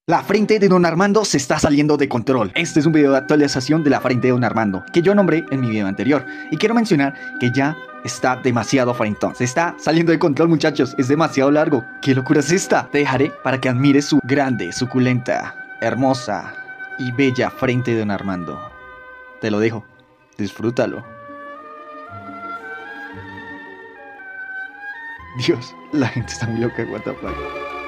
La frente de Don Armando se está saliendo de control. Este es un video de actualización de la frente de Don Armando, que yo nombré en mi video anterior. Y quiero mencionar que ya está demasiado frentón. Se está saliendo de control, muchachos. Es demasiado largo. ¿Qué locura es esta? Te dejaré para que admires su grande, suculenta, hermosa y bella frente de Don Armando. Te lo dejo. Disfrútalo. Dios, la gente está muy loca, what the fuck.